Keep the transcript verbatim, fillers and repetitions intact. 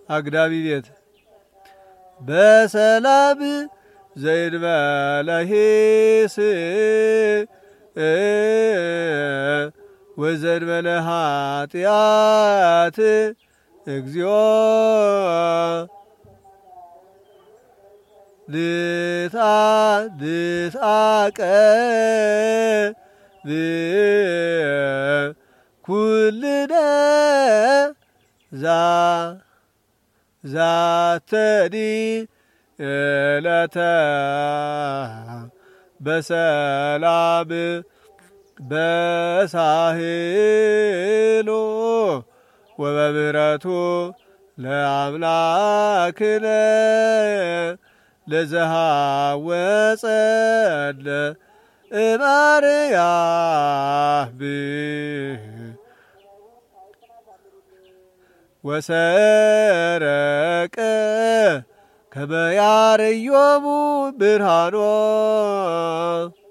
አግዳሚ ቤት በሰላም ዘይንበለ ሂስ ወዘንበለ ኃጢአት እግዚኦ ንትአቀ ኩልነ ዛተኒ ዕለተ በሰላም በሳህሎ ወበምህረቱ ለአምላክነ ለዘሃወፀነ እማርያም ወሰረቀ ከመ ያርዮሙ ብርሃኖ